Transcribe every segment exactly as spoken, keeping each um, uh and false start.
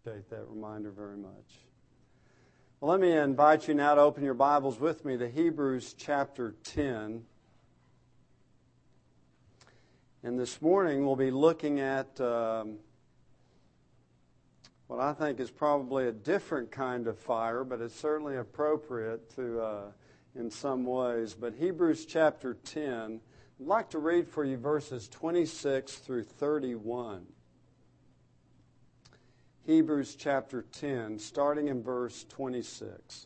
Appreciate that reminder very much. Well, let me invite you now to open your Bibles with me to Hebrews chapter ten. And this morning we'll be looking at um, what I think is probably a different kind of fire, but it's certainly appropriate to, uh, in some ways. But Hebrews chapter ten, I'd like to read for you verses twenty-six through thirty-one. Hebrews chapter ten, starting in verse twenty-six.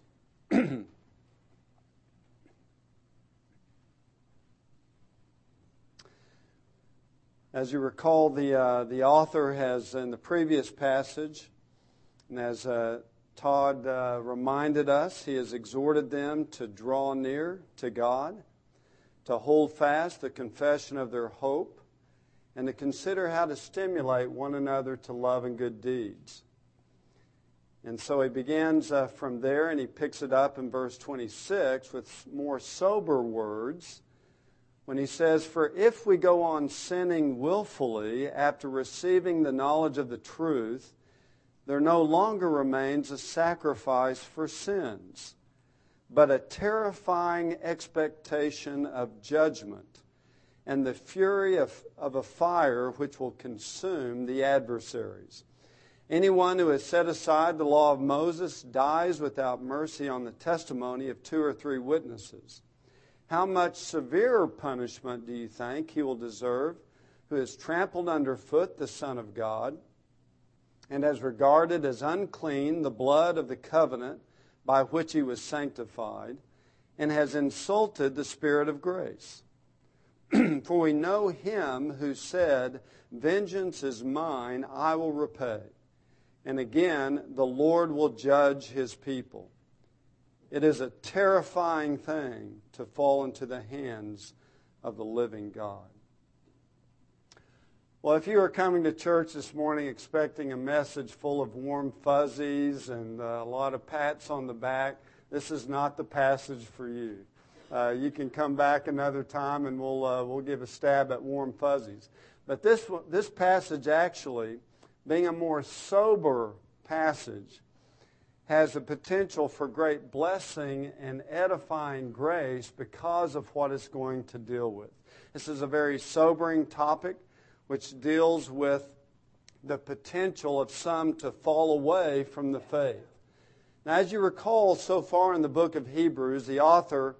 As you recall, the uh, the author has, in the previous passage, and as uh, Todd uh, reminded us, he has exhorted them to draw near to God, to hold fast the confession of their hope, and to consider how to stimulate one another to love and good deeds. And so he begins uh, from there, and he picks it up in verse twenty-six with more sober words when he says, "For if we go on sinning willfully after receiving the knowledge of the truth, there no longer remains a sacrifice for sins, but a terrifying expectation of judgment and the fury of, of a fire which will consume the adversaries. Anyone who has set aside the law of Moses dies without mercy on the testimony of two or three witnesses. How much severer punishment do you think he will deserve who has trampled underfoot the Son of God and has regarded as unclean the blood of the covenant by which he was sanctified and has insulted the Spirit of grace? For we know him who said, 'Vengeance is mine, I will repay.' And again, the Lord will judge his people. It is a terrifying thing to fall into the hands of the living God." Well, if you are coming to church this morning expecting a message full of warm fuzzies and uh, a lot of pats on the back, this is not the passage for you. Uh, you can come back another time and we'll uh, we'll give a stab at warm fuzzies. But this this passage actually, being a more sober passage, has the potential for great blessing and edifying grace because of what it's going to deal with. This is a very sobering topic which deals with the potential of some to fall away from the faith. Now, as you recall, so far in the book of Hebrews, the author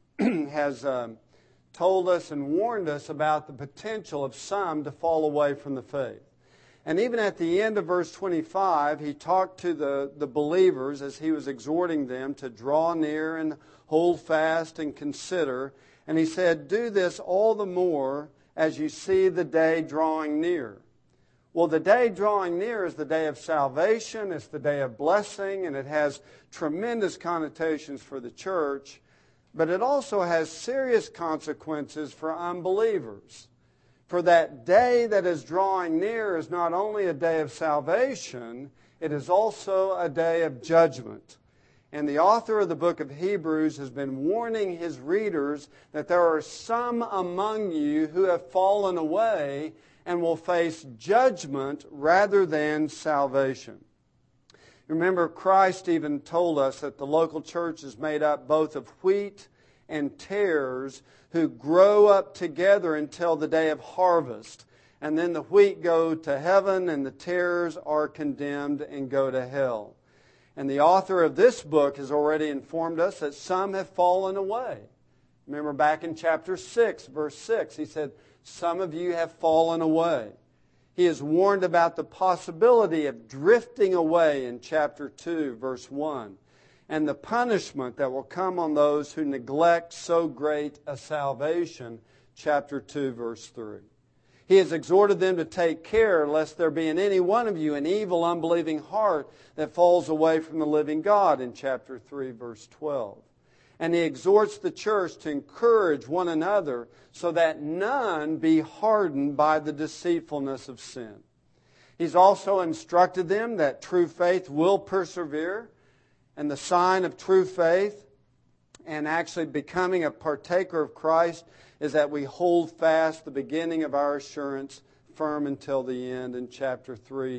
has um, told us and warned us about the potential of some to fall away from the faith. And even at the end of verse twenty-five, he talked to the, the believers as he was exhorting them to draw near and hold fast and consider. And he said, "Do this all the more as you see the day drawing near." Well, the day drawing near is the day of salvation. It's the day of blessing, and it has tremendous connotations for the church. But it also has serious consequences for unbelievers. For that day that is drawing near is not only a day of salvation, it is also a day of judgment. And the author of the book of Hebrews has been warning his readers that there are some among you who have fallen away and will face judgment rather than salvation. Remember, Christ even told us that the local church is made up both of wheat and tares who grow up together until the day of harvest. And then the wheat go to heaven and the tares are condemned and go to hell. And the author of this book has already informed us that some have fallen away. Remember back in chapter six, verse six, he said, "Some of you have fallen away." He has warned about the possibility of drifting away in chapter two, verse one. And the punishment that will come on those who neglect so great a salvation, chapter two, verse three. He has exhorted them to take care lest there be in any one of you an evil, unbelieving heart that falls away from the living God, in chapter three, verse twelve. And he exhorts the church to encourage one another so that none be hardened by the deceitfulness of sin. He's also instructed them that true faith will persevere. And the sign of true faith and actually becoming a partaker of Christ is that we hold fast the beginning of our assurance firm until the end, in chapter three,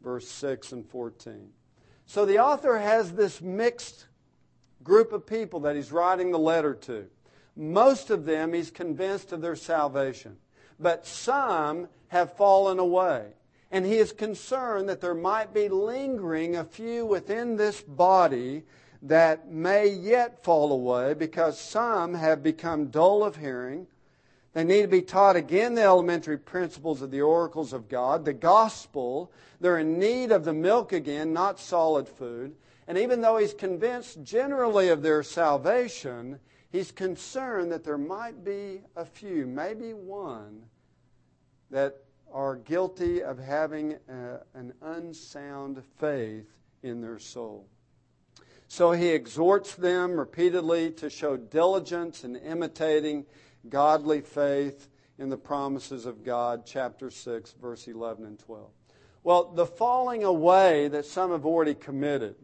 verse six and fourteen. So the author has this mixed group of people that he's writing the letter to. Most of them he's convinced of their salvation, but some have fallen away. And he is concerned that there might be lingering a few within this body that may yet fall away because some have become dull of hearing. They need to be taught again the elementary principles of the oracles of God, the gospel. They're in need of the milk again, not solid food. And even though he's convinced generally of their salvation, he's concerned that there might be a few, maybe one, that are guilty of having a, an unsound faith in their soul. So he exhorts them repeatedly to show diligence in imitating godly faith in the promises of God, chapter six, verse eleven and twelve. Well, the falling away that some have already committed,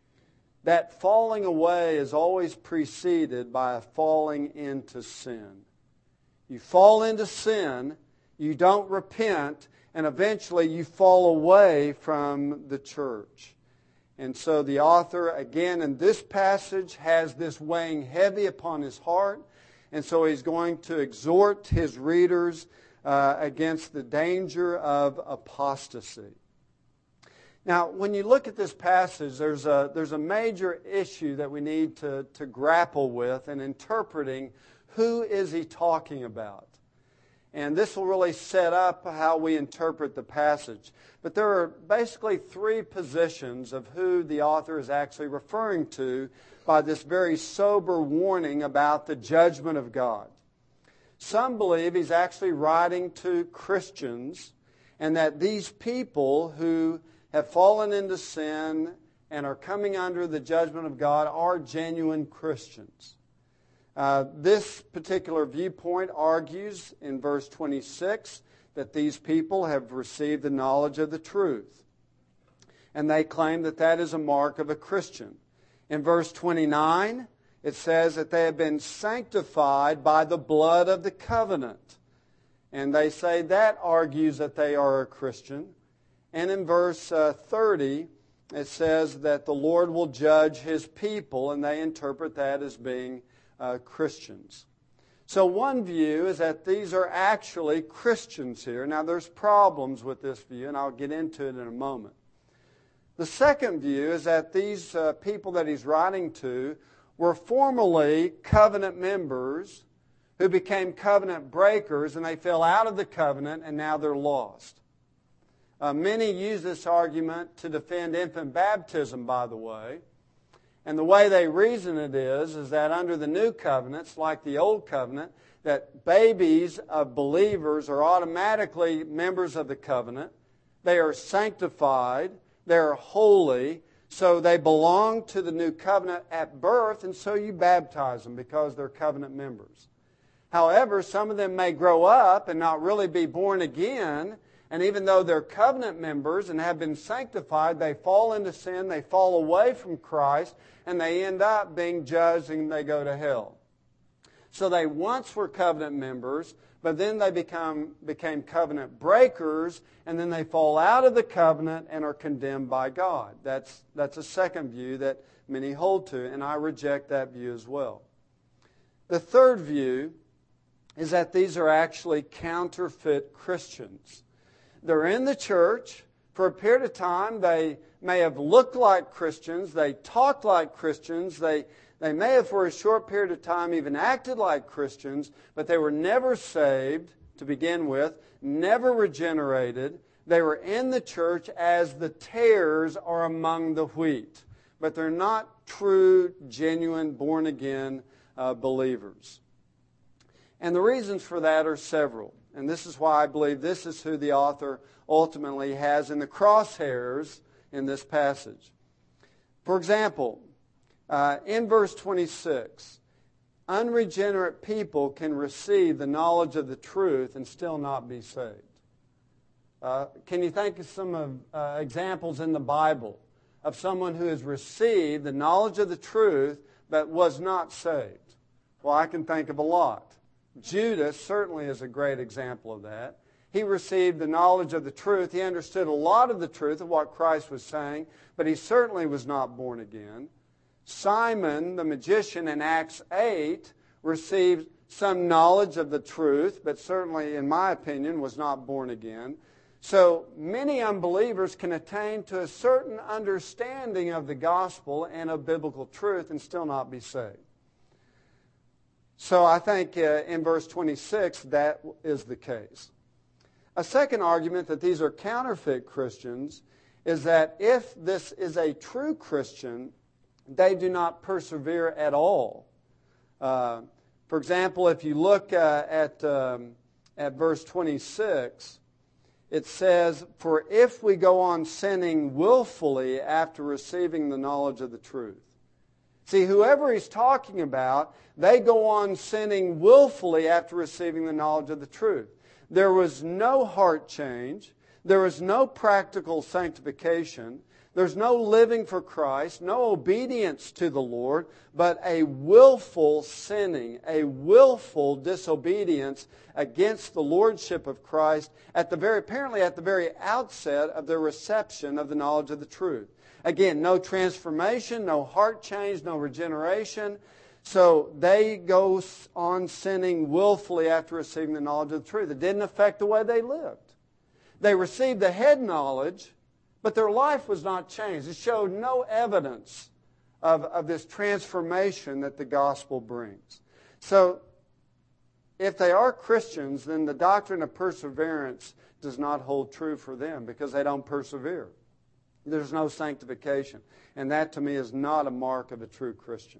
that falling away is always preceded by a falling into sin. You fall into sin, you don't repent, and eventually you fall away from the church. And so the author, again, in this passage, has this weighing heavy upon his heart. And so he's going to exhort his readers uh, against the danger of apostasy. Now, when you look at this passage, there's a, there's a major issue that we need to, to grapple with in interpreting who is he talking about. And this will really set up how we interpret the passage. But there are basically three positions of who the author is actually referring to by this very sober warning about the judgment of God. Some believe he's actually writing to Christians, and that these people who have fallen into sin and are coming under the judgment of God are genuine Christians. Uh, this particular viewpoint argues in verse twenty-six that these people have received the knowledge of the truth. And they claim that that is a mark of a Christian. In verse twenty-nine, it says that they have been sanctified by the blood of the covenant. And they say that argues that they are a Christian. And in verse uh, thirty, it says that the Lord will judge His people, and they interpret that as being uh, Christians. So one view is that these are actually Christians here. Now there's problems with this view, and I'll get into it in a moment. The second view is that these uh, people that he's writing to were formerly covenant members who became covenant breakers, and they fell out of the covenant, and now they're lost. Uh, many use this argument to defend infant baptism, by the way. And the way they reason it is, is that under the new covenants, like the old covenant, that babies of believers are automatically members of the covenant. They are sanctified. They are holy. So they belong to the new covenant at birth, and so you baptize them because they're covenant members. However, some of them may grow up and not really be born again, and even though they're covenant members and have been sanctified, they fall into sin, they fall away from Christ, and they end up being judged and they go to hell. So they once were covenant members, but then they become became covenant breakers, and then they fall out of the covenant and are condemned by God. That's, that's a second view that many hold to, and I reject that view as well. The third view is that these are actually counterfeit Christians. They're in the church. For a period of time, they may have looked like Christians. They talked like Christians. They, they may have, for a short period of time, even acted like Christians, but they were never saved to begin with, never regenerated. They were in the church as the tares are among the wheat, but they're not true, genuine, born-again uh, believers. And the reasons for that are several. And this is why I believe this is who the author ultimately has in the crosshairs in this passage. For example, uh, in verse twenty-six, unregenerate people can receive the knowledge of the truth and still not be saved. Uh, can you think of some of, uh, examples in the Bible of someone who has received the knowledge of the truth but was not saved? Well, I can think of a lot. Judas certainly is a great example of that. he received the knowledge of the truth. He understood a lot of the truth of what Christ was saying, but he certainly was not born again. Simon, the magician in Acts eight, received some knowledge of the truth, but certainly, in my opinion, was not born again. So many unbelievers can attain to a certain understanding of the gospel and of biblical truth and still not be saved. So I think uh, in verse twenty-six that is the case. A second argument that these are counterfeit Christians is that if this is a true Christian, they do not persevere at all. Uh, for example, if you look uh, at, um, at verse twenty-six, it says, "For if we go on sinning willfully after receiving the knowledge of the truth." See, whoever he's talking about, they go on sinning willfully after receiving the knowledge of the truth. There was no heart change. There was no practical sanctification. There's no living for Christ, no obedience to the Lord, but a willful sinning, a willful disobedience against the lordship of Christ at the very, apparently at the very outset of their reception of the knowledge of the truth. Again, no transformation, no heart change, no regeneration. So they go on sinning willfully after receiving the knowledge of the truth. It didn't affect the way they lived. They received the head knowledge, but their life was not changed. It showed no evidence of, of this transformation that the gospel brings. So if they are Christians, then the doctrine of perseverance does not hold true for them because they don't persevere. There's no sanctification. And that to me is not a mark of a true Christian.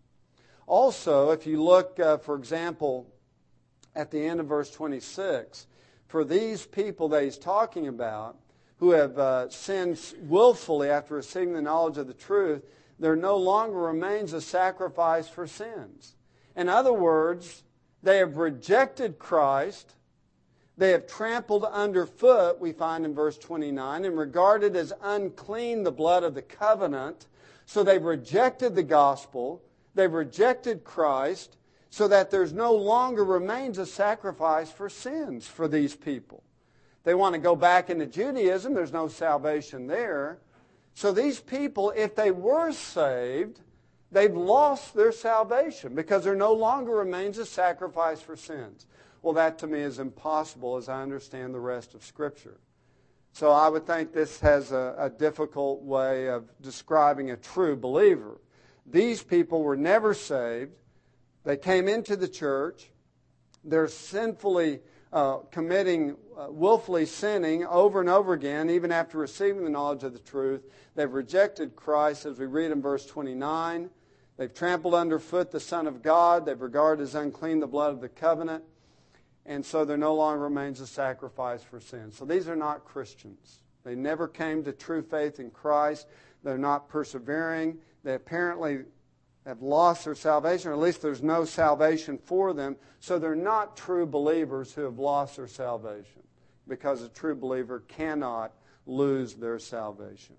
Also, if you look, uh, for example, at the end of verse twenty-six, for these people that he's talking about who have uh, sinned willfully after receiving the knowledge of the truth, there no longer remains a sacrifice for sins. In other words, they have rejected Christ. They have trampled underfoot, we find in verse twenty-nine, and regarded as unclean the blood of the covenant. So they've rejected the gospel. They've rejected Christ, so that there's no longer remains a sacrifice for sins for these people. They want to go back into Judaism. There's no salvation there. So these people, if they were saved, they've lost their salvation because there no longer remains a sacrifice for sins. Well, that to me is impossible as I understand the rest of Scripture. So I would think this has a, a difficult way of describing a true believer. These people were never saved. They came into the church. They're sinfully uh, committing, uh, willfully sinning over and over again, even after receiving the knowledge of the truth. They've rejected Christ, as we read in verse twenty-nine. They've trampled underfoot the Son of God. They've regarded as unclean the blood of the covenant. And so there no longer remains a sacrifice for sin. So these are not Christians. They never came to true faith in Christ. They're not persevering. They apparently have lost their salvation, or at least there's no salvation for them. So they're not true believers who have lost their salvation, because a true believer cannot lose their salvation.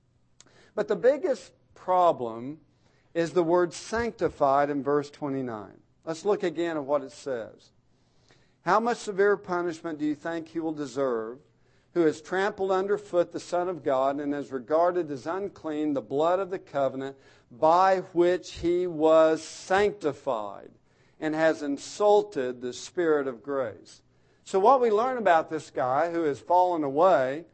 But the biggest problem is the word sanctified in verse twenty-nine. Let's look again at what it says. How much severe punishment do you think he will deserve, who has trampled underfoot the Son of God and has regarded as unclean the blood of the covenant by which he was sanctified and has insulted the Spirit of grace? So what we learn about this guy who has fallen away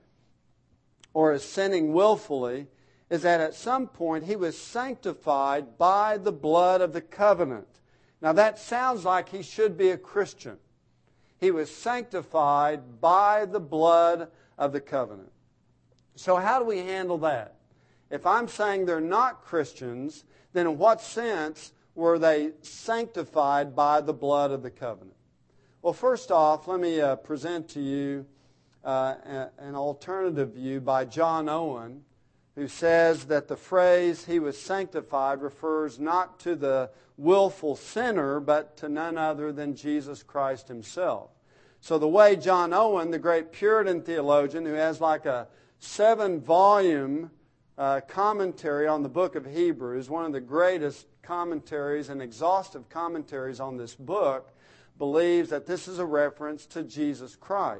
or is sinning willfully is that at some point he was sanctified by the blood of the covenant. Now that sounds like he should be a Christian. He was sanctified by the blood of the covenant. So how do we handle that? If I'm saying they're not Christians, then in what sense were they sanctified by the blood of the covenant? Well, first off, let me uh, present to you uh, an alternative view by John Owen, who says that the phrase "he was sanctified" refers not to the willful sinner, but to none other than Jesus Christ himself. So the way John Owen, the great Puritan theologian, who has like a seven-volume uh, commentary on the book of Hebrews, one of the greatest commentaries and exhaustive commentaries on this book, believes that this is a reference to Jesus Christ.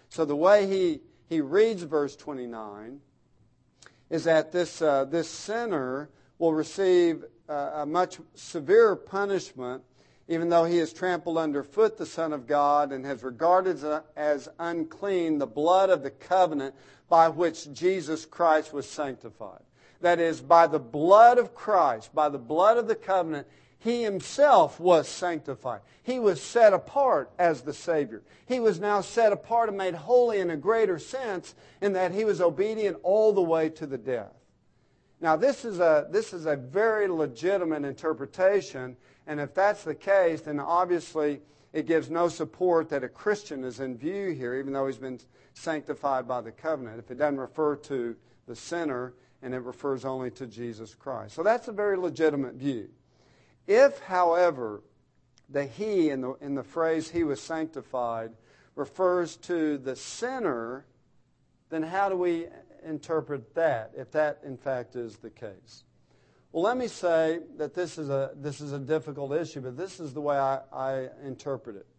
So the way he, he reads verse twenty-nine is that this, uh, this sinner will receive uh, a much severer punishment, even though he has trampled underfoot the Son of God and has regarded as unclean the blood of the covenant by which Jesus Christ was sanctified. That is, by the blood of Christ, by the blood of the covenant, he himself was sanctified. He was set apart as the Savior. He was now set apart and made holy in a greater sense in that he was obedient all the way to the death. Now, this is a, this is a very legitimate interpretation, and if that's the case, then obviously it gives no support that a Christian is in view here, even though he's been sanctified by the covenant, if it doesn't refer to the sinner and it refers only to Jesus Christ. So that's a very legitimate view. If, however, the he in the, in the phrase he was sanctified refers to the sinner, then how do we interpret that, if that in fact is the case? Well, let me say that this is a, this is a difficult issue, but this is the way I, I interpret it.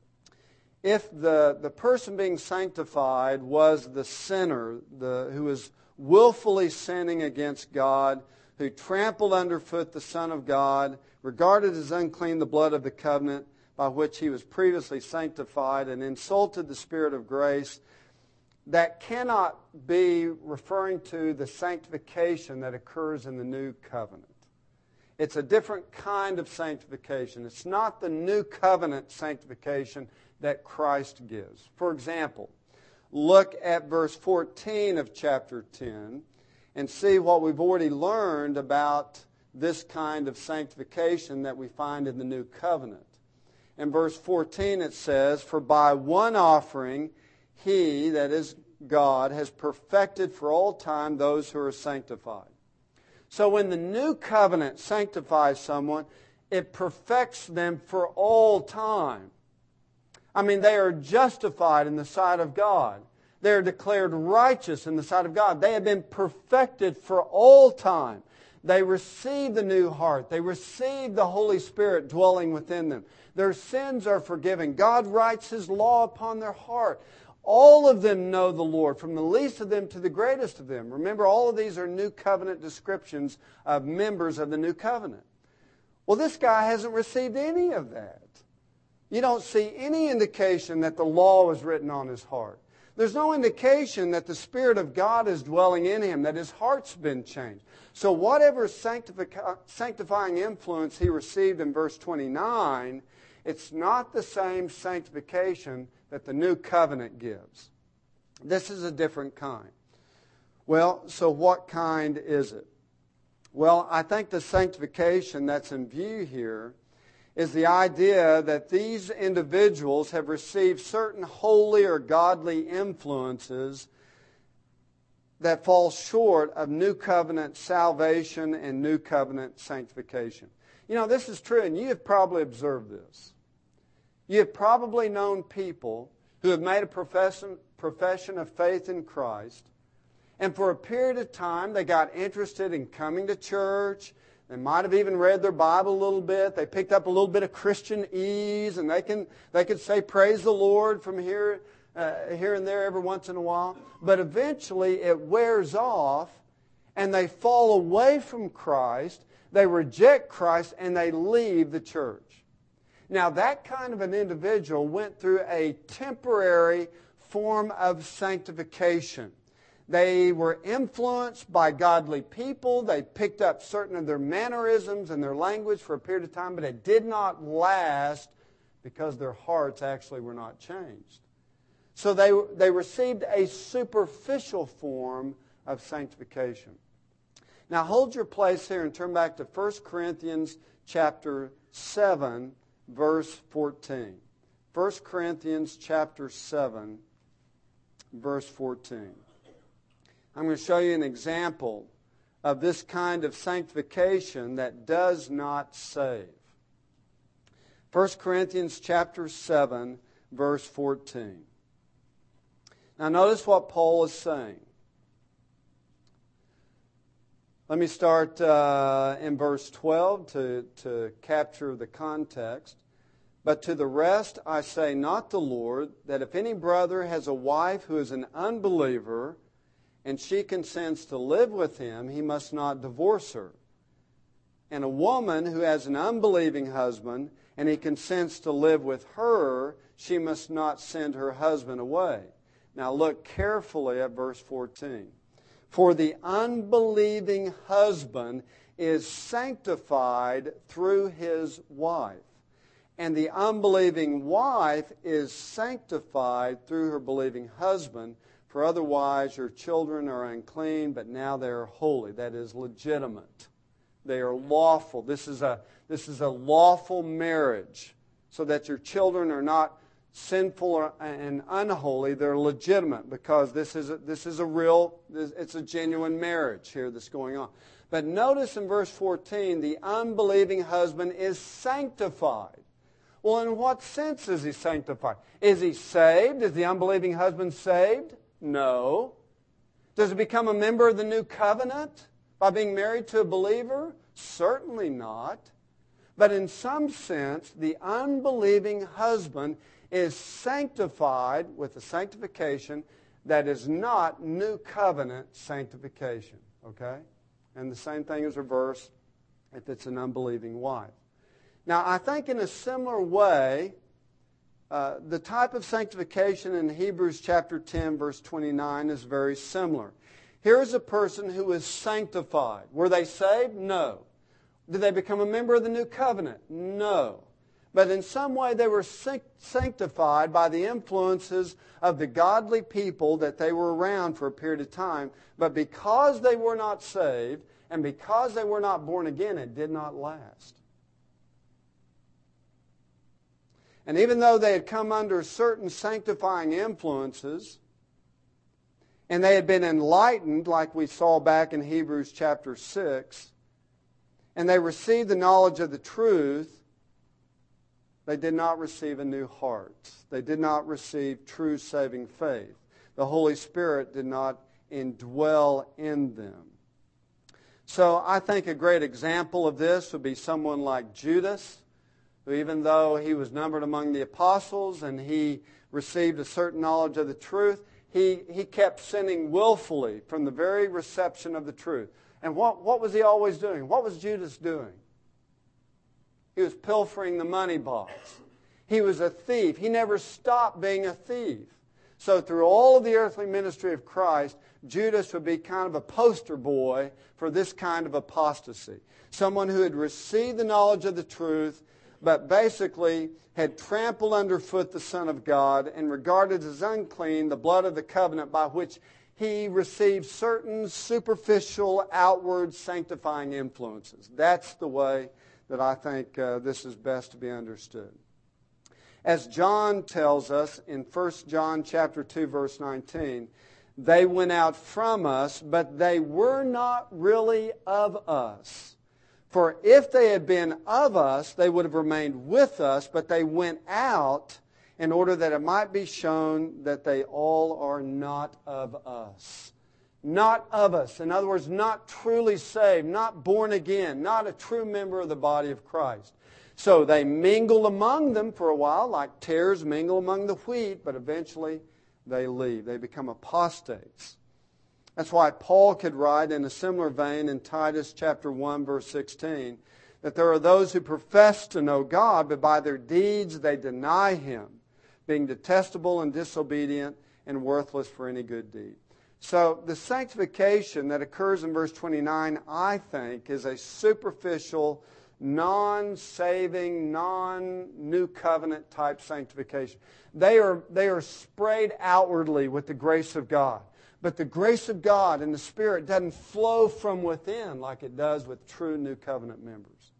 If the, the person being sanctified was the sinner, the, who was willfully sinning against God, who trampled underfoot the Son of God, regarded as unclean the blood of the covenant by which he was previously sanctified, and insulted the Spirit of grace, that cannot be referring to the sanctification that occurs in the new covenant. It's a different kind of sanctification. It's not the new covenant sanctification that Christ gives. For example, look at verse fourteen of chapter ten and see what we've already learned about this kind of sanctification that we find in the new covenant. In verse fourteen it says, "For by one offering he," that is God, "has perfected for all time those who are sanctified." So when the new covenant sanctifies someone, it perfects them for all time. I mean, they are justified in the sight of God. They are declared righteous in the sight of God. They have been perfected for all time. They receive the new heart. They receive the Holy Spirit dwelling within them. Their sins are forgiven. God writes His law upon their heart. All of them know the Lord, from the least of them to the greatest of them. Remember, all of these are new covenant descriptions of members of the new covenant. Well, this guy hasn't received any of that. You don't see any indication that the law was written on his heart. There's no indication that the Spirit of God is dwelling in him, that his heart's been changed. So whatever sanctifi- sanctifying influence he received in verse twenty-nine, it's not the same sanctification that the new covenant gives. This is a different kind. Well, so what kind is it? Well, I think the sanctification that's in view here is the idea that these individuals have received certain holy or godly influences that fall short of new covenant salvation and new covenant sanctification. You know, this is true, and you have probably observed this. You have probably known people who have made a profession, profession of faith in Christ, and for a period of time they got interested in coming to church. They might have even read their Bible a little bit. They picked up a little bit of Christianese, and they can they could say praise the Lord from here uh, here and there every once in a while. But eventually it wears off, and they fall away from Christ. They reject Christ, and they leave the church. Now, that kind of an individual went through a temporary form of sanctification. They were influenced by godly people. They picked up certain of their mannerisms and their language for a period of time, but it did not last because their hearts actually were not changed. So they, they received a superficial form of sanctification. Now hold your place here and turn back to First Corinthians chapter seven, verse fourteen. First Corinthians chapter seven, verse fourteen. I'm going to show you an example of this kind of sanctification that does not save. First Corinthians chapter seven, verse fourteen. Now notice what Paul is saying. Let me start uh, in verse twelve to, to capture the context. But to the rest I say, not the Lord, that if any brother has a wife who is an unbeliever, and she consents to live with him, he must not divorce her. And a woman who has an unbelieving husband, and he consents to live with her, she must not send her husband away. Now look carefully at verse fourteen. For the unbelieving husband is sanctified through his wife, and the unbelieving wife is sanctified through her believing husband, for otherwise your children are unclean, but now they are holy. That is legitimate. They are lawful. This is a, this is a lawful marriage, so that your children are not sinful and unholy. They're legitimate, because this is a, this is a real, it's a genuine marriage here that's going on. But notice in verse fourteen, the unbelieving husband is sanctified. Well, in what sense is he sanctified? Is he saved? Is the unbelieving husband saved? No. Does he become a member of the new covenant by being married to a believer? Certainly not. But in some sense, the unbelieving husband is sanctified with a sanctification that is not new covenant sanctification. Okay? And the same thing is reversed if it's an unbelieving wife. Now, I think in a similar way, uh, the type of sanctification in Hebrews chapter ten, verse twenty-nine is very similar. Here's a person who is sanctified. Were they saved? No. Did they become a member of the new covenant? No. But in some way they were sanctified by the influences of the godly people that they were around for a period of time. But because they were not saved and because they were not born again, it did not last. And even though they had come under certain sanctifying influences, and they had been enlightened, like we saw back in Hebrews chapter six, and they received the knowledge of the truth, they did not receive a new heart. They did not receive true saving faith. The Holy Spirit did not indwell in them. So I think a great example of this would be someone like Judas, who, even though he was numbered among the apostles and he received a certain knowledge of the truth, he, he kept sinning willfully from the very reception of the truth. And what, what was he always doing? What was Judas doing? He was pilfering the money box. He was a thief. He never stopped being a thief. So through all of the earthly ministry of Christ, Judas would be kind of a poster boy for this kind of apostasy. Someone who had received the knowledge of the truth, but basically had trampled underfoot the Son of God and regarded as unclean the blood of the covenant by which he received certain superficial, outward, sanctifying influences. That's the way that I think uh, this is best to be understood. As John tells us in First John chapter two, verse nineteen, they went out from us, but they were not really of us. For if they had been of us, they would have remained with us, but they went out in order that it might be shown that they all are not of us. Not of us. In other words, not truly saved, not born again, not a true member of the body of Christ. So they mingle among them for a while, like tares mingle among the wheat, but eventually they leave. They become apostates. That's why Paul could write in a similar vein in Titus chapter one, verse sixteen, that there are those who profess to know God, but by their deeds they deny Him, being detestable and disobedient and worthless for any good deed. So the sanctification that occurs in verse twenty-nine, I think, is a superficial, non-saving, non-new covenant type sanctification. They are, they are sprayed outwardly with the grace of God. But the grace of God and the Spirit doesn't flow from within like it does with true new covenant members.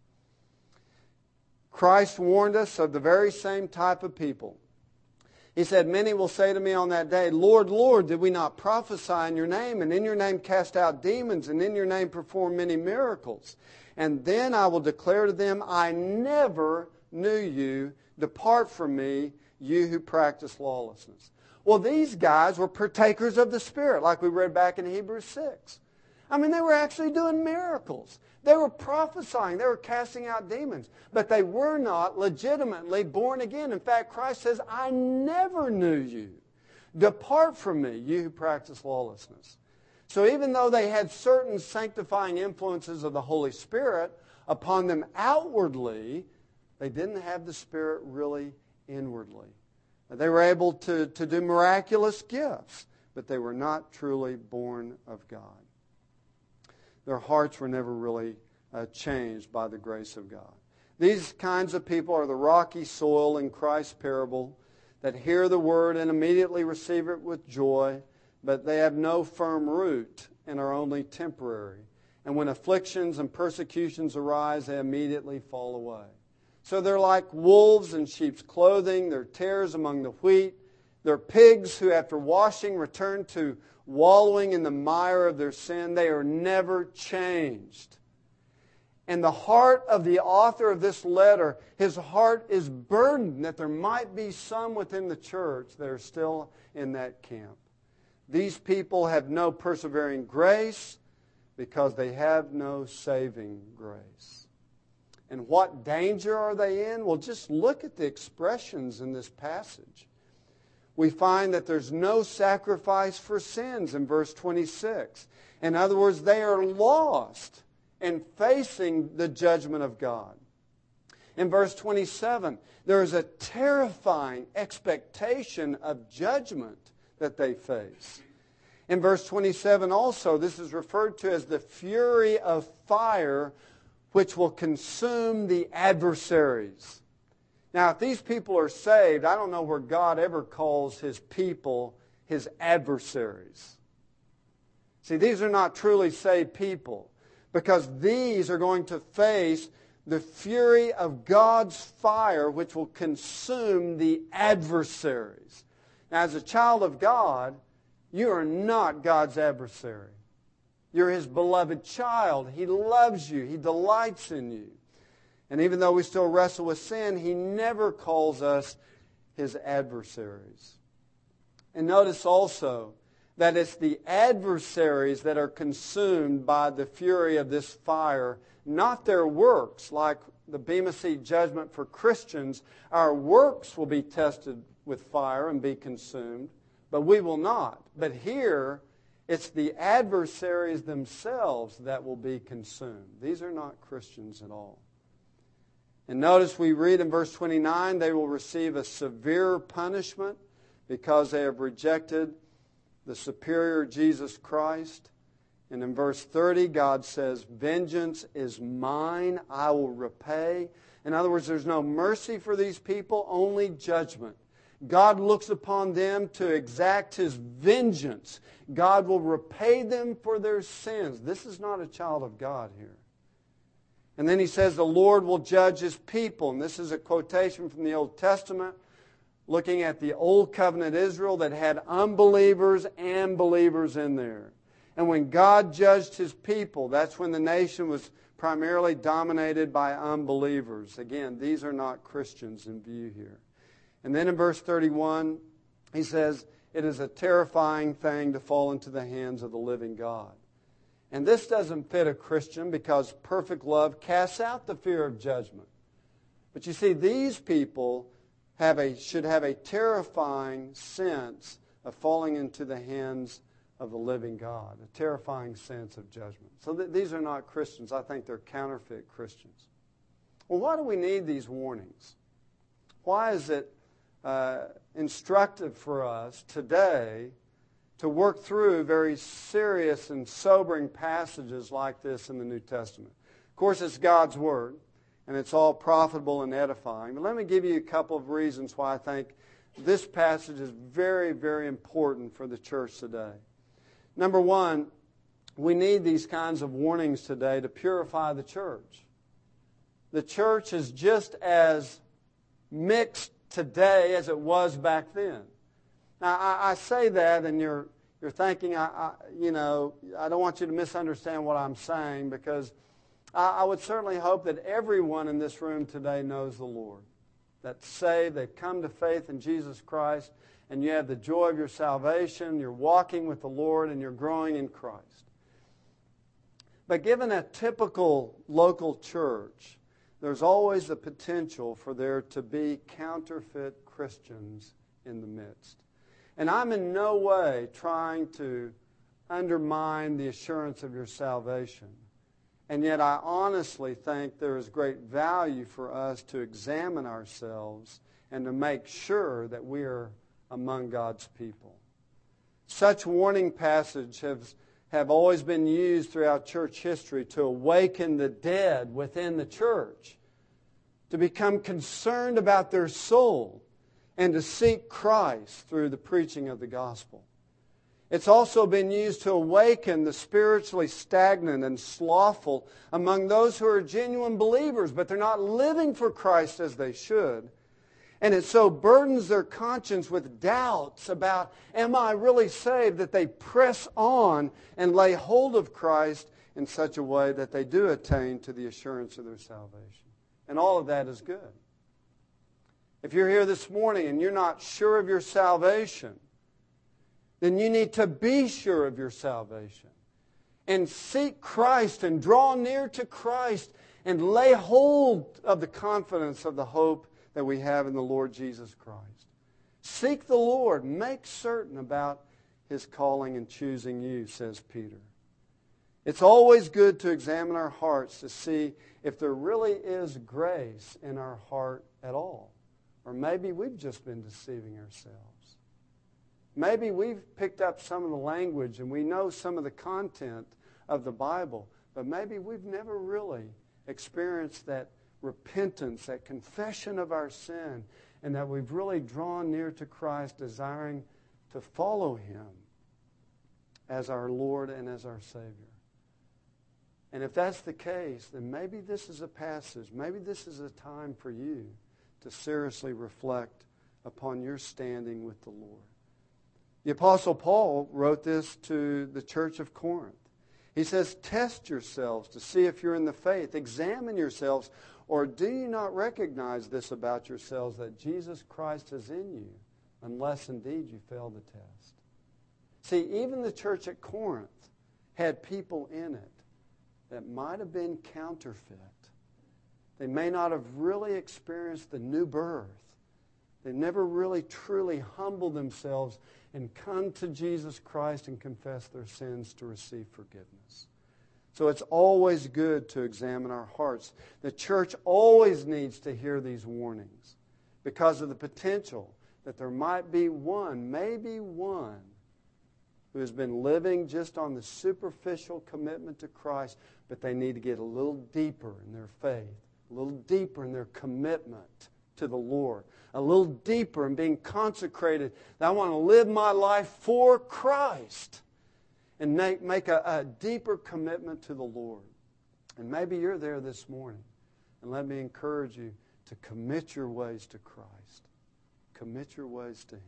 Christ warned us of the very same type of people. He said, many will say to me on that day, Lord, Lord, did we not prophesy in your name, and in your name cast out demons, and in your name perform many miracles? And then I will declare to them, I never knew you. Depart from me, you who practice lawlessness. Well, these guys were partakers of the Spirit, like we read back in Hebrews six. I mean, they were actually doing miracles. They were prophesying. They were casting out demons. But they were not legitimately born again. In fact, Christ says, I never knew you. Depart from me, you who practice lawlessness. So even though they had certain sanctifying influences of the Holy Spirit upon them outwardly, they didn't have the Spirit really inwardly. They were able to, to do miraculous gifts, but they were not truly born of God. Their hearts were never really uh, changed by the grace of God. These kinds of people are the rocky soil in Christ's parable that hear the word and immediately receive it with joy, but they have no firm root and are only temporary. And when afflictions and persecutions arise, they immediately fall away. So they're like wolves in sheep's clothing. They're tares among the wheat. They're pigs who, after washing, return to wallowing in the mire of their sin. They are never changed. And the heart of the author of this letter, his heart is burdened that there might be some within the church that are still in that camp. These people have no persevering grace because they have no saving grace. And what danger are they in? Well, just look at the expressions in this passage. We find that there's no sacrifice for sins in verse twenty-six. In other words, they are lost and facing the judgment of God. In verse twenty-seven, there is a terrifying expectation of judgment that they face. In verse twenty-seven also, this is referred to as the fury of fire which will consume the adversaries. Now, if these people are saved, I don't know where God ever calls His people His adversaries. See, these are not truly saved people because these are going to face the fury of God's fire which will consume the adversaries. Now, as a child of God, you are not God's adversary. You're His beloved child. He loves you. He delights in you. And even though we still wrestle with sin, He never calls us His adversaries. And notice also that it's the adversaries that are consumed by the fury of this fire, not their works. Like the Bema Seat judgment for Christians, our works will be tested with fire and be consumed, but we will not. But here, it's the adversaries themselves that will be consumed. These are not Christians at all. And notice we read in verse twenty-nine, they will receive a severe punishment because they have rejected the superior Jesus Christ. And in verse thirty, God says, vengeance is mine, I will repay. In other words, there's no mercy for these people, only judgment. God looks upon them to exact His vengeance. God will repay them for their sins. This is not a child of God here. And then He says the Lord will judge His people. And this is a quotation from the Old Testament, looking at the Old Covenant Israel that had unbelievers and believers in there. And when God judged His people, that's when the nation was primarily dominated by unbelievers. Again, these are not Christians in view here. And then in verse thirty-one, He says, it is a terrifying thing to fall into the hands of the living God. And this doesn't fit a Christian because perfect love casts out the fear of judgment. But you see, these people have a, should have a terrifying sense of falling into the hands of the living God, a terrifying sense of judgment. So th- these are not Christians. I think they're counterfeit Christians. Well, why do we need these warnings? Why is it uh, instructive for us today to work through very serious and sobering passages like this in the New Testament? Of course, it's God's Word, and it's all profitable and edifying. But let me give you a couple of reasons why I think this passage is very, very important for the church today. Number one, we need these kinds of warnings today to purify the church. The church is just as mixed today as it was back then. Now, I, I say that, and you're you're thinking, I, I, you know, I don't want you to misunderstand what I'm saying, because I, I would certainly hope that everyone in this room today knows the Lord. That's saved, they've come to faith in Jesus Christ, and you have the joy of your salvation, you're walking with the Lord, and you're growing in Christ. But given a typical local church, there's always the potential for there to be counterfeit Christians in the midst. And I'm in no way trying to undermine the assurance of your salvation. And yet I honestly think there is great value for us to examine ourselves and to make sure that we are among God's people. Such warning passages have, have always been used throughout church history to awaken the dead within the church, to become concerned about their soul, and to seek Christ through the preaching of the gospel. It's also been used to awaken the spiritually stagnant and slothful among those who are genuine believers, but they're not living for Christ as they should. And it so burdens their conscience with doubts about, am I really saved, that they press on and lay hold of Christ in such a way that they do attain to the assurance of their salvation. And all of that is good. If you're here this morning and you're not sure of your salvation, then you need to be sure of your salvation and seek Christ and draw near to Christ and lay hold of the confidence of the hope that we have in the Lord Jesus Christ. Seek the Lord. Make certain about His calling and choosing you, says Peter. It's always good to examine our hearts to see if there really is grace in our heart at all. Or maybe we've just been deceiving ourselves. Maybe we've picked up some of the language and we know some of the content of the Bible, but maybe we've never really experienced that repentance, that confession of our sin, and that we've really drawn near to Christ, desiring to follow Him as our Lord and as our Savior. And if that's the case, then maybe this is a passage, maybe this is a time for you to seriously reflect upon your standing with the Lord. The Apostle Paul wrote this to the church of Corinth. He says, test yourselves to see if you're in the faith. Examine yourselves. Or do you not recognize this about yourselves, that Jesus Christ is in you, unless indeed you fail the test? See, even the church at Corinth had people in it that might have been counterfeit. They may not have really experienced the new birth. They never really truly humbled themselves and come to Jesus Christ and confess their sins to receive forgiveness. So it's always good to examine our hearts. The church always needs to hear these warnings because of the potential that there might be one, maybe one, who has been living just on the superficial commitment to Christ, but they need to get a little deeper in their faith, a little deeper in their commitment to the Lord, a little deeper in being consecrated. I want to live my life for Christ and make, make a, a deeper commitment to the Lord. And maybe you're there this morning. And let me encourage you to commit your ways to Christ. Commit your ways to Him.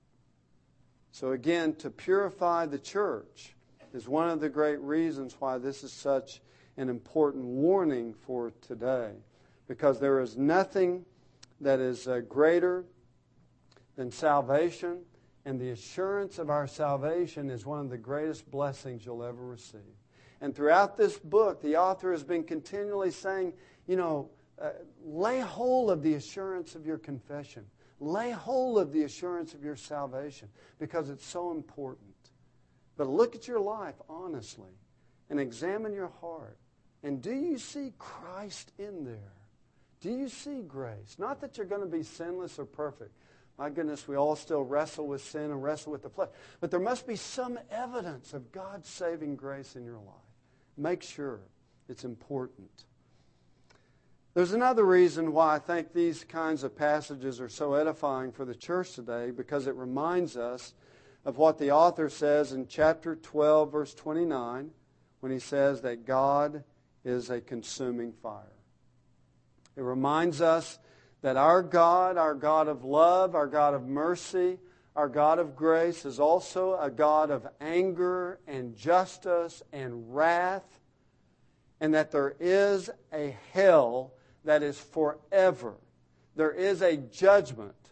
So again, to purify the church is one of the great reasons why this is such an important warning for today. Because there is nothing that is uh, greater than salvation, and the assurance of our salvation is one of the greatest blessings you'll ever receive. And throughout this book, the author has been continually saying, you know, uh, lay hold of the assurance of your confession. Lay hold of the assurance of your salvation, because it's so important. But look at your life honestly and examine your heart. And do you see Christ in there? Do you see grace? Not that you're going to be sinless or perfect. My goodness, we all still wrestle with sin and wrestle with the flesh. But there must be some evidence of God's saving grace in your life. Make sure. It's important. There's another reason why I think these kinds of passages are so edifying for the church today, because it reminds us of what the author says in chapter twelve, verse twenty-nine, when he says that God is a consuming fire. It reminds us that our God, our God of love, our God of mercy, our God of grace is also a God of anger and justice and wrath, and that there is a hell that is forever. There is a judgment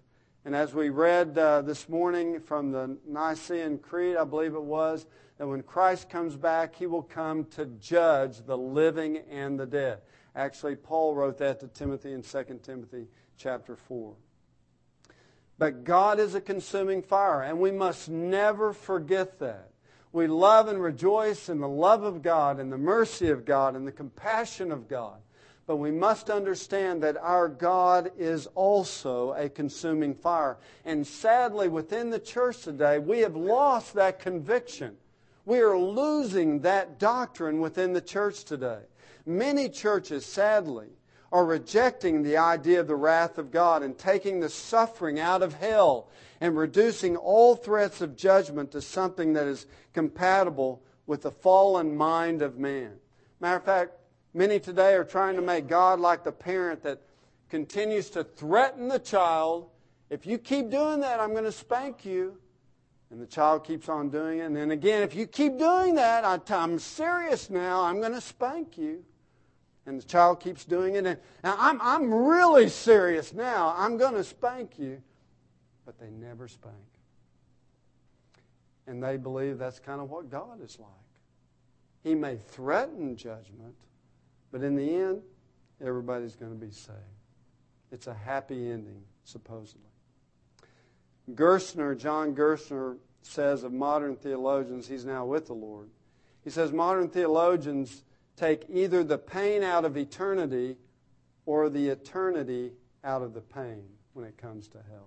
And as we read uh, this morning from the Nicene Creed, I believe it was, that when Christ comes back, He will come to judge the living and the dead. Actually, Paul wrote that to Timothy in Second Timothy chapter four. But God is a consuming fire, and we must never forget that. We love and rejoice in the love of God and the mercy of God and the compassion of God. But we must understand that our God is also a consuming fire. And sadly, within the church today, we have lost that conviction. We are losing that doctrine within the church today. Many churches, sadly, are rejecting the idea of the wrath of God and taking the suffering out of hell and reducing all threats of judgment to something that is compatible with the fallen mind of man. Matter of fact, many today are trying to make God like the parent that continues to threaten the child. If you keep doing that, I'm going to spank you. And the child keeps on doing it. And then again, if you keep doing that, I'm serious now, I'm going to spank you. And the child keeps doing it. And now I'm, I'm really serious now, I'm going to spank you. But they never spank. And they believe that's kind of what God is like. He may threaten judgment, but in the end, everybody's going to be saved. It's a happy ending, supposedly. Gerstner, John Gerstner, says of modern theologians, he's now with the Lord, he says modern theologians take either the pain out of eternity or the eternity out of the pain when it comes to hell.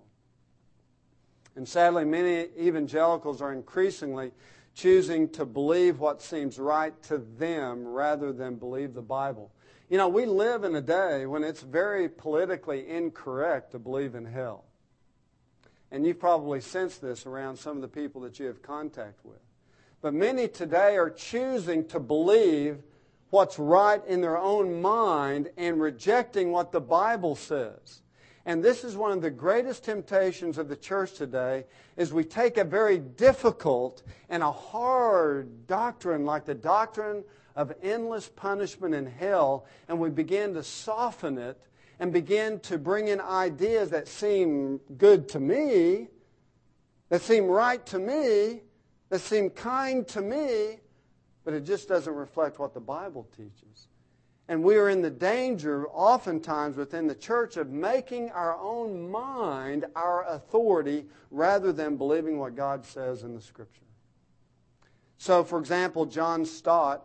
And sadly, many evangelicals are increasingly choosing to believe what seems right to them rather than believe the Bible. You know, we live in a day when it's very politically incorrect to believe in hell. And you've probably sensed this around some of the people that you have contact with. But many today are choosing to believe what's right in their own mind and rejecting what the Bible says. And this is one of the greatest temptations of the church today, is we take a very difficult and a hard doctrine like the doctrine of endless punishment in hell, and we begin to soften it and begin to bring in ideas that seem good to me, that seem right to me, that seem kind to me, but it just doesn't reflect what the Bible teaches. And we are in the danger, oftentimes within the church, of making our own mind our authority rather than believing what God says in the Scripture. So, for example, John Stott,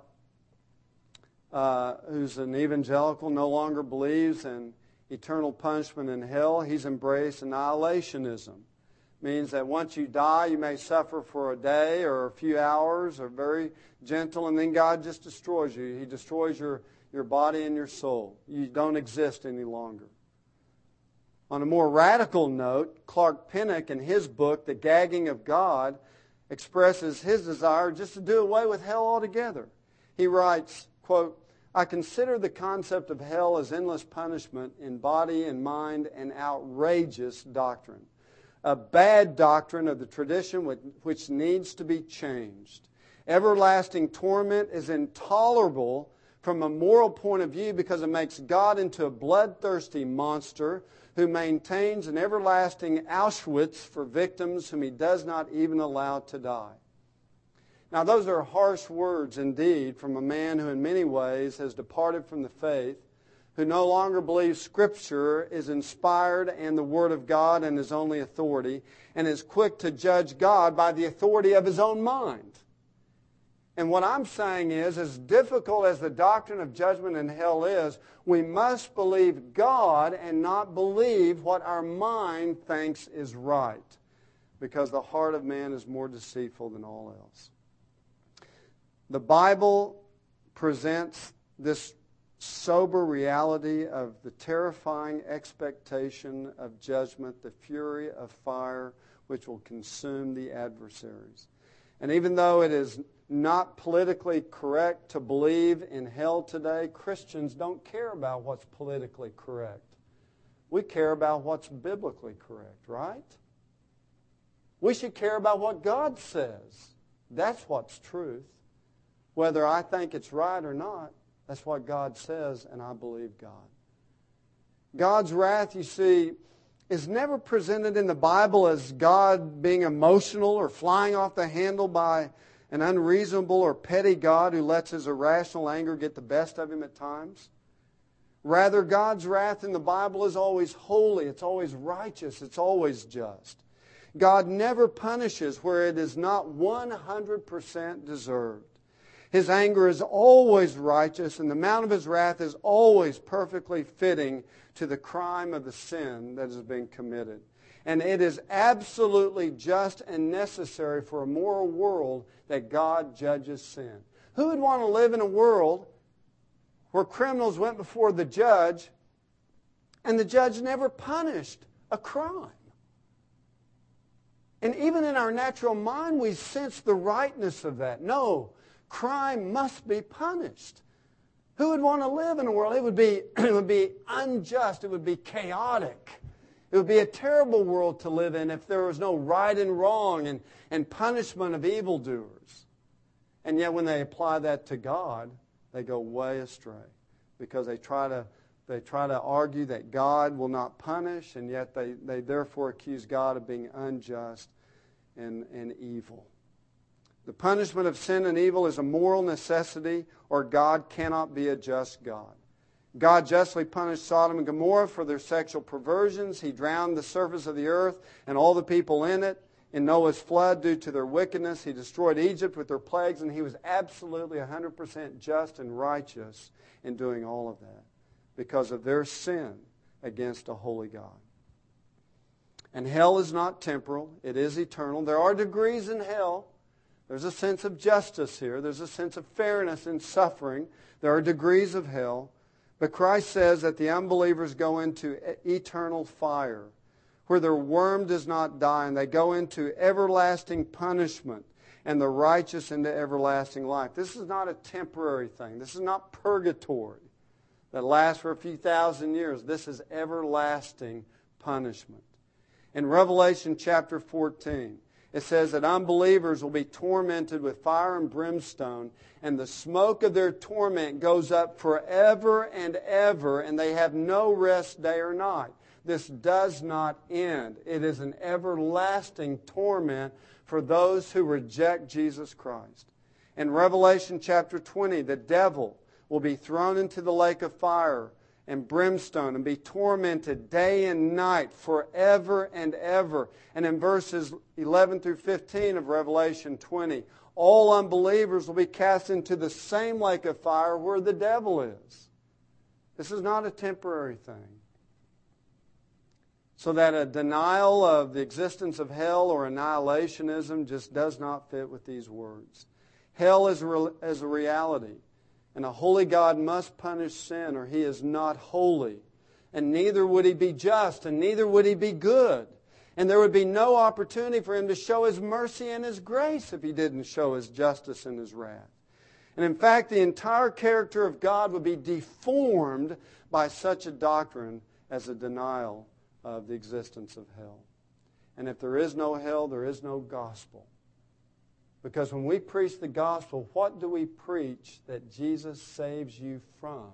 uh, who's an evangelical, no longer believes in eternal punishment in hell. He's embraced annihilationism. Means that once you die, you may suffer for a day or a few hours, or very gentle, and then God just destroys you. He destroys your, your body and your soul. You don't exist any longer. On a more radical note, Clark Pinnock, in his book, The Gagging of God, expresses his desire just to do away with hell altogether. He writes, quote, I consider the concept of hell as endless punishment in body and mind an outrageous doctrine. A bad doctrine of the tradition which needs to be changed. Everlasting torment is intolerable from a moral point of view because it makes God into a bloodthirsty monster who maintains an everlasting Auschwitz for victims whom He does not even allow to die. Now, those are harsh words indeed from a man who in many ways has departed from the faith, who no longer believes Scripture is inspired and the Word of God and His only authority, and is quick to judge God by the authority of his own mind. And what I'm saying is, as difficult as the doctrine of judgment in hell is, we must believe God and not believe what our mind thinks is right, because the heart of man is more deceitful than all else. The Bible presents this sober reality of the terrifying expectation of judgment, the fury of fire which will consume the adversaries. And even though it is not politically correct to believe in hell today, Christians don't care about what's politically correct. We care about what's biblically correct, right? We should care about what God says. That's what's truth. Whether I think it's right or not, that's what God says, and I believe God. God's wrath, you see, is never presented in the Bible as God being emotional or flying off the handle by an unreasonable or petty God who lets his irrational anger get the best of him at times. Rather, God's wrath in the Bible is always holy, it's always righteous, it's always just. God never punishes where it is not one hundred percent deserved. His anger is always righteous, and the amount of his wrath is always perfectly fitting to the crime of the sin that has been committed. And it is absolutely just and necessary for a moral world that God judges sin. Who would want to live in a world where criminals went before the judge and the judge never punished a crime? And even in our natural mind, we sense the rightness of that. No, crime must be punished. Who would want to live in a world? It would be, it would be unjust. It would be chaotic. It would be a terrible world to live in if there was no right and wrong and, and punishment of evildoers. And yet when they apply that to God, they go way astray because they try to they try to argue that God will not punish, and yet they, they therefore accuse God of being unjust and, and evil. The punishment of sin and evil is a moral necessity, or God cannot be a just God. God justly punished Sodom and Gomorrah for their sexual perversions. He drowned the surface of the earth and all the people in it in Noah's flood due to their wickedness. He destroyed Egypt with their plagues, and he was absolutely one hundred percent just and righteous in doing all of that because of their sin against a holy God. And hell is not temporal. It is eternal. There are degrees in hell. There's a sense of justice here. There's a sense of fairness in suffering. There are degrees of hell. But Christ says that the unbelievers go into eternal fire, where their worm does not die, and they go into everlasting punishment, and the righteous into everlasting life. This is not a temporary thing. This is not purgatory that lasts for a few thousand years. This is everlasting punishment. In Revelation chapter fourteen, it says that unbelievers will be tormented with fire and brimstone, and the smoke of their torment goes up forever and ever, and they have no rest day or night. This does not end. It is an everlasting torment for those who reject Jesus Christ. In Revelation chapter twenty, the devil will be thrown into the lake of fire and brimstone and be tormented day and night forever and ever. And in verses eleven through fifteen of Revelation twenty, all unbelievers will be cast into the same lake of fire where the devil is. This is not a temporary thing. So that a denial of the existence of hell or annihilationism just does not fit with these words. Hell is a, is a reality. And a holy God must punish sin, or he is not holy. And neither would he be just, and neither would he be good. And there would be no opportunity for him to show his mercy and his grace if he didn't show his justice and his wrath. And in fact, the entire character of God would be deformed by such a doctrine as a denial of the existence of hell. And if there is no hell, there is no gospel. Because when we preach the gospel, what do we preach that Jesus saves you from?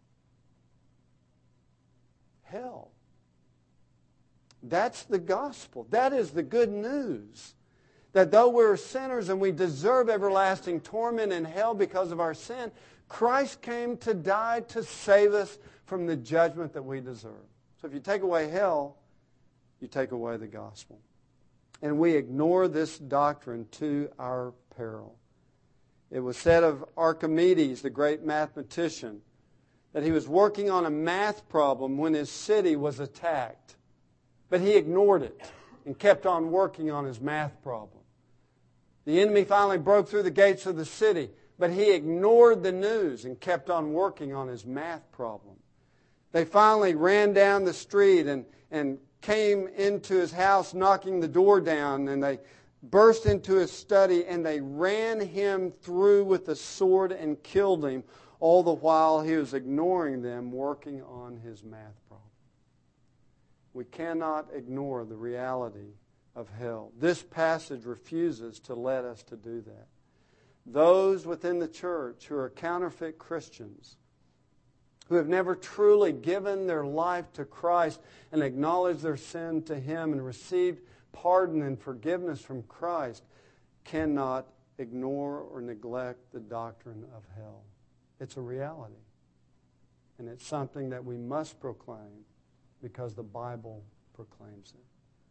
Hell. That's the gospel. That is the good news. That though we're sinners and we deserve everlasting torment in hell because of our sin, Christ came to die to save us from the judgment that we deserve. So if you take away hell, you take away the gospel. And we ignore this doctrine to our peril. It was said of Archimedes, the great mathematician, that he was working on a math problem when his city was attacked. But he ignored it and kept on working on his math problem. The enemy finally broke through the gates of the city, but he ignored the news and kept on working on his math problem. They finally ran down the street and, and came into his house knocking the door down, and they burst into his study and they ran him through with a sword and killed him, all the while he was ignoring them working on his math problem. We cannot ignore the reality of hell. This passage refuses to let us to do that. Those within the church who are counterfeit Christians who have never truly given their life to Christ and acknowledged their sin to Him and received pardon and forgiveness from Christ, cannot ignore or neglect the doctrine of hell. It's a reality. And it's something that we must proclaim because the Bible proclaims it.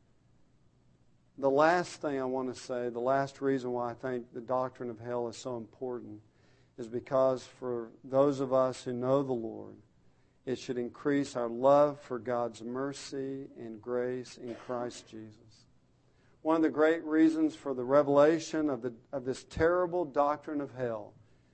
The last thing I want to say, the last reason why I think the doctrine of hell is so important is because for those of us who know the Lord, it should increase our love for God's mercy and grace in Christ Jesus. One of the great reasons for the revelation of, the, of this terrible doctrine of hell,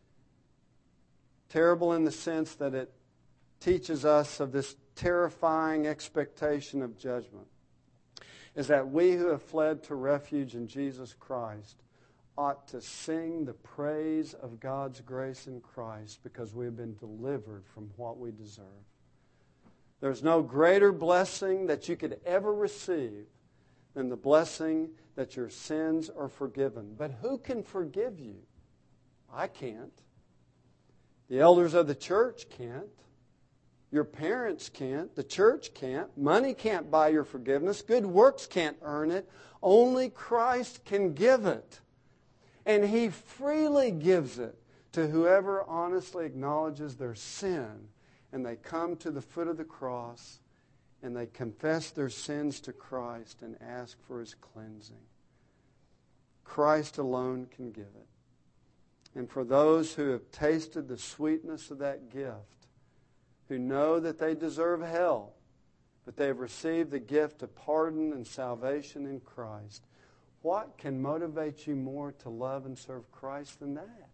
terrible in the sense that it teaches us of this terrifying expectation of judgment, is that we who have fled to refuge in Jesus Christ ought to sing the praise of God's grace in Christ because we have been delivered from what we deserve. There's no greater blessing that you could ever receive than the blessing that your sins are forgiven. But who can forgive you? I can't. The elders of the church can't. Your parents can't. The church can't. Money can't buy your forgiveness. Good works can't earn it. Only Christ can give it. And He freely gives it to whoever honestly acknowledges their sin and they come to the foot of the cross and they confess their sins to Christ and ask for His cleansing. Christ alone can give it. And for those who have tasted the sweetness of that gift, who know that they deserve hell, but they have received the gift of pardon and salvation in Christ, what can motivate you more to love and serve Christ than that?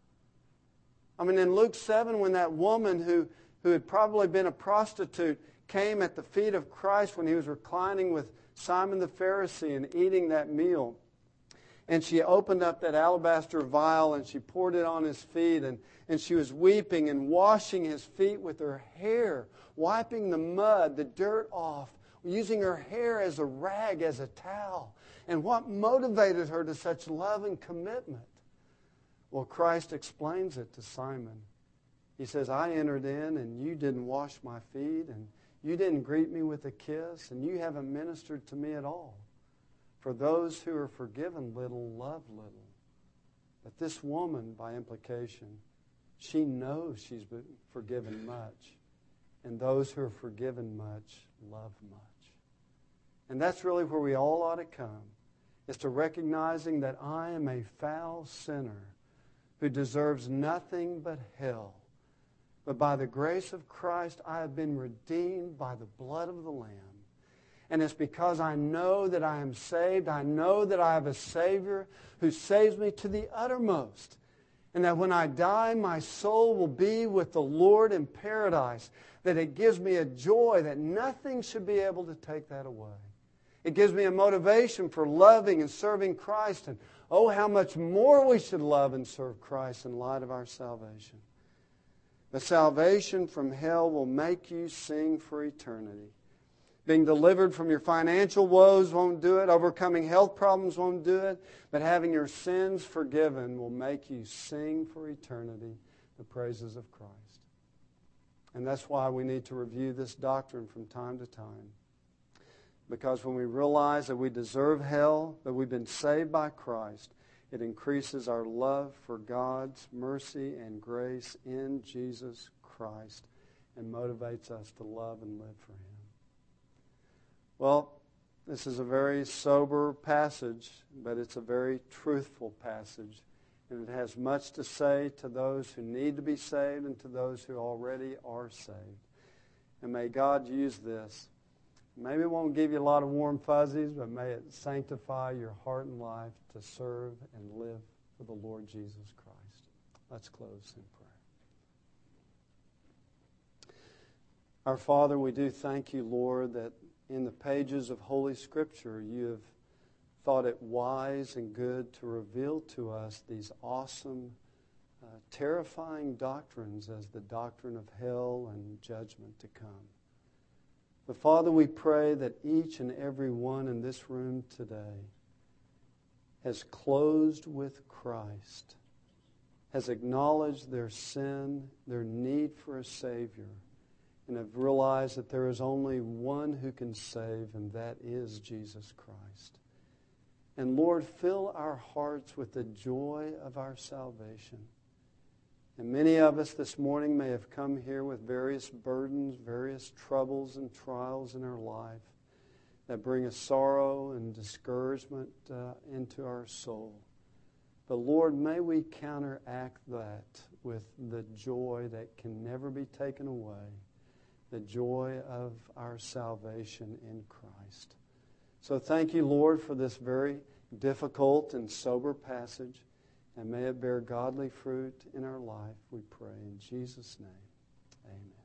I mean, in Luke seven, when that woman who, who had probably been a prostitute came at the feet of Christ when He was reclining with Simon the Pharisee and eating that meal, and she opened up that alabaster vial and she poured it on His feet, and, and she was weeping and washing His feet with her hair, wiping the mud, the dirt off, using her hair as a rag, as a towel. And what motivated her to such love and commitment? Well, Christ explains it to Simon. He says, I entered in and you didn't wash my feet and you didn't greet me with a kiss and you haven't ministered to me at all. For those who are forgiven little, love little. But this woman, by implication, she knows she's been forgiven much. And those who are forgiven much, love much. And that's really where we all ought to come, is to recognizing that I am a foul sinner who deserves nothing but hell. But by the grace of Christ, I have been redeemed by the blood of the Lamb. And it's because I know that I am saved. I know that I have a Savior who saves me to the uttermost. And that when I die, my soul will be with the Lord in paradise. That it gives me a joy that nothing should be able to take that away. It gives me a motivation for loving and serving Christ. And oh, how much more we should love and serve Christ in light of our salvation. The salvation from hell will make you sing for eternity. Being delivered from your financial woes won't do it. Overcoming health problems won't do it. But having your sins forgiven will make you sing for eternity the praises of Christ. And that's why we need to review this doctrine from time to time. Because when we realize that we deserve hell, that we've been saved by Christ, it increases our love for God's mercy and grace in Jesus Christ and motivates us to love and live for Him. Well, this is a very sober passage, but it's a very truthful passage. And it has much to say to those who need to be saved and to those who already are saved. And may God use this. Maybe it won't give you a lot of warm fuzzies, but may it sanctify your heart and life to serve and live for the Lord Jesus Christ. Let's close in prayer. Our Father, we do thank you, Lord, that in the pages of Holy Scripture you have thought it wise and good to reveal to us these awesome, uh, terrifying doctrines as the doctrine of hell and judgment to come. But Father, we pray that each and every one in this room today has closed with Christ, has acknowledged their sin, their need for a Savior, and have realized that there is only one who can save, and that is Jesus Christ. And Lord, fill our hearts with the joy of our salvation. And many of us this morning may have come here with various burdens, various troubles and trials in our life that bring a sorrow and discouragement uh, into our soul. But Lord, may we counteract that with the joy that can never be taken away, the joy of our salvation in Christ. So thank you, Lord, for this very difficult and sober passage, and may it bear godly fruit in our life, we pray. In Jesus' name, amen.